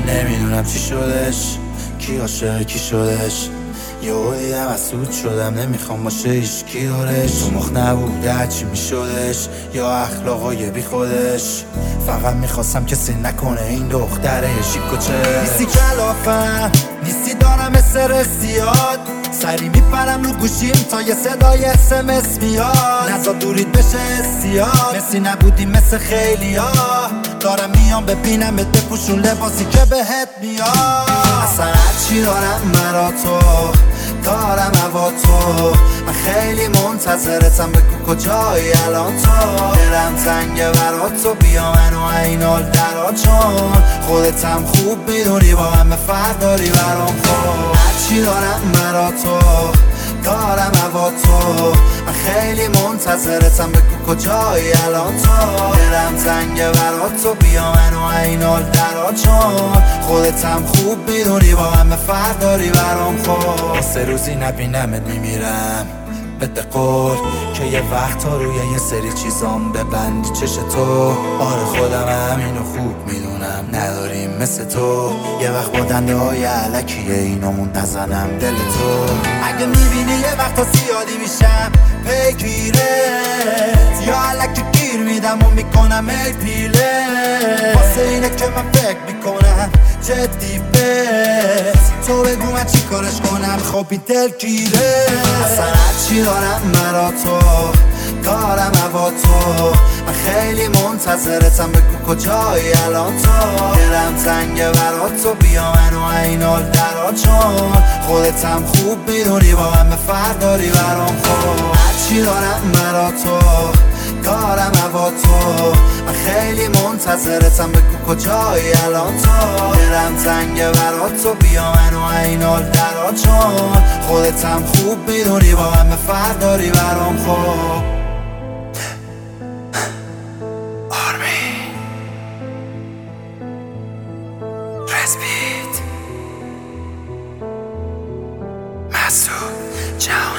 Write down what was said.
نمیدونم چی شدش، کی عاشق کی شدش. یهو دیدم مسعود شدم، نمیخوام باشه هیچکی دورش. تو مخ نبوده چی میشدش، یا اخلاقای بی خودش. فقط میخواستم کسی نکنه این دختره شیکوچه. نیستی کلافم، نیستی دارم استرسیاد، سری میپرم رو گوشیم تا یه صدای SMS میاد. نزا دورید بشه استیاد، مثی نبودی مثل خیلی ها. دارم میام ببینمت بپوشون لباسی که بهت میاد. اصلا هرچی دارم مرا تو، دارم هوا تو. من خیلی منتظرتم، بگو کجایی الان تو. دلم تنگه برا تو، بیا منو اینال درا، چون خودتم خوب میدونی با همه فرق داری برام. خب هرچی دارم مرا تو، دارم هوا تو. من خیلی منتظرتم، بگو کجایی الان تو. دلم تنگه برا تو، بیا منو اینال درا، چون خودتم خوب میدونی با همه فرق داری برام. خب 3 روزی نبینمت میمیرم، بده قول که یه وقت ها روی یه سری چیزام ببندی چش تو. آره خودم همینو خوب میدونم، نداریم مثل تو. یه وقت با دنده های علکیه اینامون نزنم دل تو. اگه میبینی یه وقت ها زیادی میشم پیگیرت، یا علکی گیر میدم و میکنم ای پیله. واسه اینه که من فکر میکنم جدی بس، تو بگو من چی کارش کنم خب این دل گیره. اصلا هرچی دارم مرا تو، دارم هوا تو. من خیلی منتظرتم، بگو کجایی الان تو. دلم تنگه برا تو، بیا منو اینال درا، چون خودتم خوب میدونی با همه فرق داری برام. خب هرچی دارم مرا تو، دارم هوا تو. من خیلی منتظرتم، بگو کجایی الان تو. دلم تنگه برا تو، بیا منو اینال درا، چون خودتم خوب میدونی با همه فرق داری برام. خب آرمین رسپید مسعود جهان.